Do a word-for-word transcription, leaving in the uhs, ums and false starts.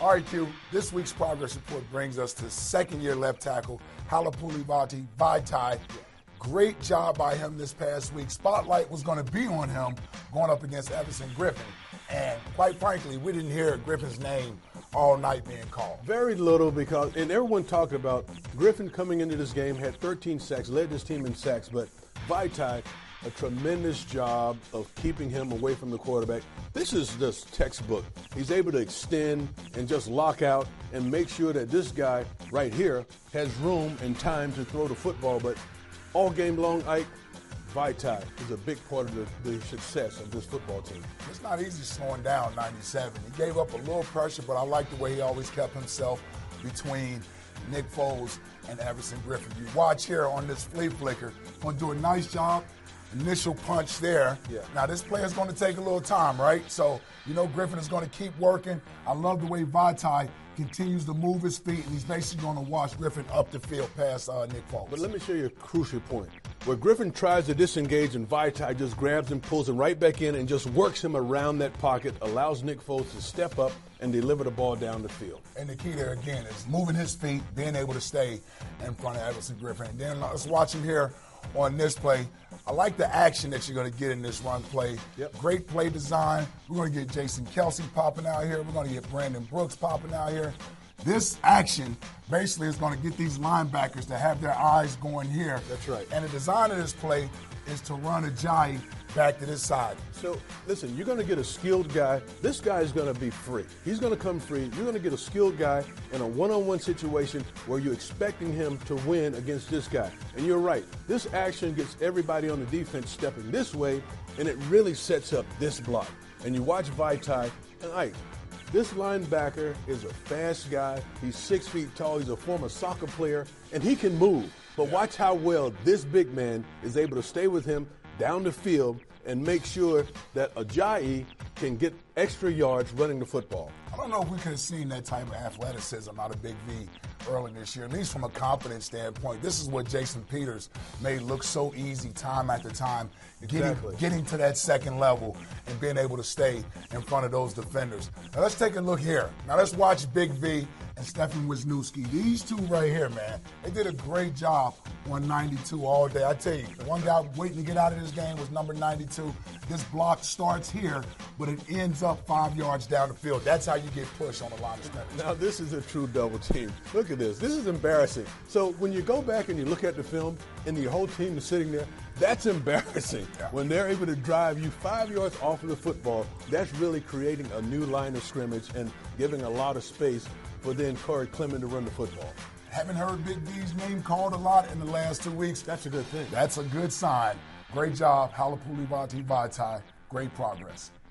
All right, Q, this week's progress report brings us to second-year left tackle, Halapoulivaati Vaitai. Great job by him this past week. Spotlight was going to be on him going up against Everson Griffen. And quite frankly, we didn't hear Griffin's name all night being called. Very little because, and everyone talked about Griffen coming into this game, had thirteen sacks, led this team in sacks, but Vaitai, a tremendous job of keeping him away from the quarterback. This is just textbook. He's able to extend and just lock out and make sure that this guy right here has room and time to throw the football. But all game long, Ike, Vaitai is a big part of the, the success of this football team. It's not easy slowing down ninety-seven. He gave up a little pressure, but I like the way he always kept himself between Nick Foles and Everson Griffen. You watch here on this flea flicker, going to do a nice job. Initial punch there. Yeah. Now, this play is going to take a little time, right? So, you know, Griffen is going to keep working. I love the way Vaitai continues to move his feet, and he's basically going to watch Griffen up the field past uh, Nick Foles. But let me show you a crucial point. Where Griffen tries to disengage and Vaitai just grabs him, pulls him right back in, and just works him around that pocket, allows Nick Foles to step up and deliver the ball down the field. And the key there, again, is moving his feet, being able to stay in front of Everson Griffen. And then let's watch him here on this play. I like the action that you're going to get in this run play. Yep. Great play design. We're going to get Jason Kelsey popping out here. We're going to get Brandon Brooks popping out here. This action basically is going to get these linebackers to have their eyes going here. That's right. And the design of this play is to run Ajayi back to this side. So, listen, you're going to get a skilled guy. This guy is going to be free. He's going to come free. You're going to get a skilled guy in a one-on-one situation where you're expecting him to win against this guy. And you're right. This action gets everybody on the defense stepping this way, and it really sets up this block. And you watch Vaitai, and Ike, this linebacker is a fast guy. He's six feet tall. He's a former soccer player, and he can move. But watch how well this big man is able to stay with him down the field and make sure that Ajayi can get extra yards running the football. I don't know if we could have seen that type of athleticism out of Big V early this year, at least from a confidence standpoint. This is what Jason Peters made look so easy time after time, Exactly. getting, getting to that second level and being able to stay in front of those defenders. Now let's take a look here. Now let's watch Big V and Stefan Wisniewski. These two right here, man, they did a great job on ninety-two all day. I tell you, the one guy waiting to get out of this game was number ninety-two. This block starts here, but it ends up five yards down the field. That's how you get pushed on the line of scrimmage. Now, this is a true double team. Look at this. This is embarrassing. So when you go back and you look at the film and the whole team is sitting there, that's embarrassing. Yeah. When they're able to drive you five yards off of the football, that's really creating a new line of scrimmage and giving a lot of space for then Corey Clement to run the football. Haven't heard Big V's name called a lot in the last two weeks. That's a good thing. That's a good sign. Great job, Halapoulivaati Vaitai. Great progress.